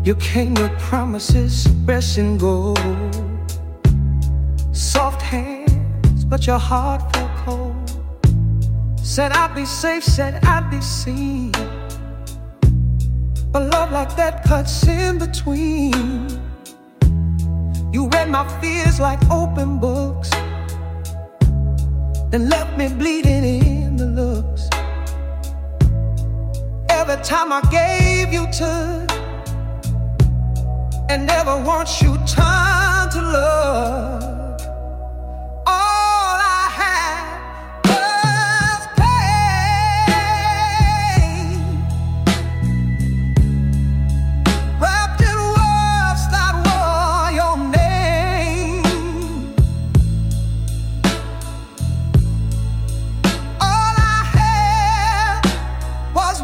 You came with promises, fresh and gold. Soft hands, but your heart felt cold. Said I'd be safe, said I'd be seen. But love like that cuts in between. You read my fears like open books, then left me bleeding in the looks. Every time I gave you touch, and never once you turned to love. All I had was pain, wrapped in words that were your name. All I had was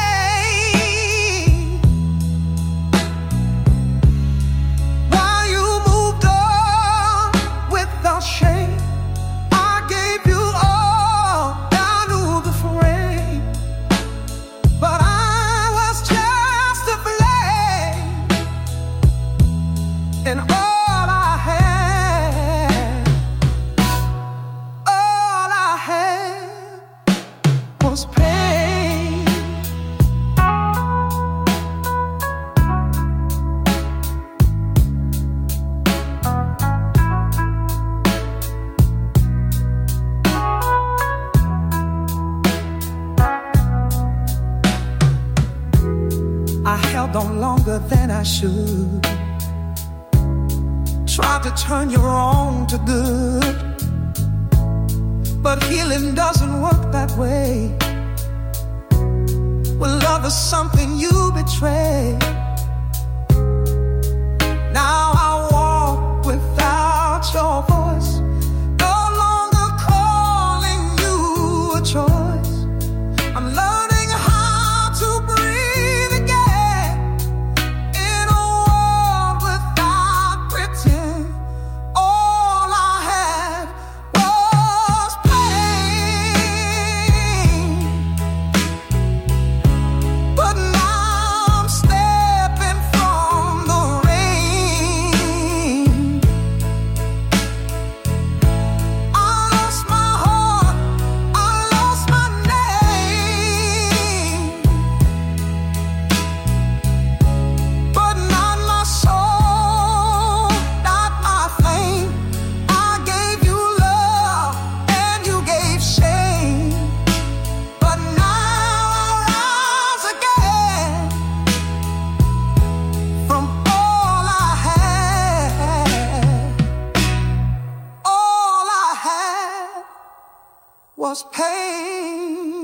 and all I had was pain. I held on longer than I should. Tried to turn your wrong to good, but healing doesn't work that way. Well, love is something you betray. Now I walk without your voice, no longer calling you a choice. I'm learning how to breathe again in a world without pretend. All I had was pain, but now I'm stepping from the rain. I lost my heart, I lost my name, but not my soul, not my flame. I gave you love and you gave shame, but now I rise again from all I had. All I had was pain.